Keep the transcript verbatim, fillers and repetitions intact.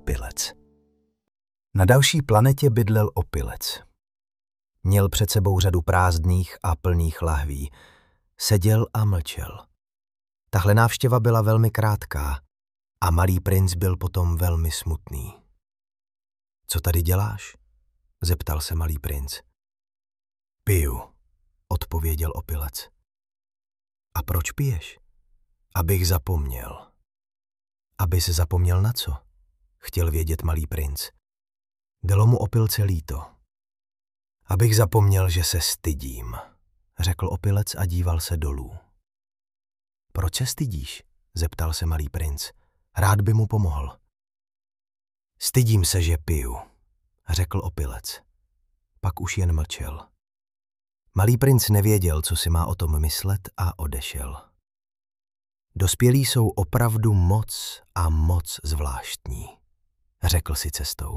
opilec. Na další planetě bydlel opilec. Měl před sebou řadu prázdných a plných lahví. Seděl a mlčel. Tahle návštěva byla velmi krátká a malý princ byl potom velmi smutný. Co tady děláš? Zeptal se malý princ. Piju, odpověděl opilec. A proč piješ? Abych zapomněl. Abys zapomněl na co? Chtěl vědět malý princ. Bylo mu opilce líto. Abych zapomněl, že se stydím, řekl opilec a díval se dolů. Proč se stydíš? Zeptal se malý princ. Rád by mu pomohl. Stydím se, že piju, řekl opilec. Pak už jen mlčel. Malý princ nevěděl, co si má o tom myslet a odešel. Dospělí jsou opravdu moc a moc zvláštní, řekl si cestou.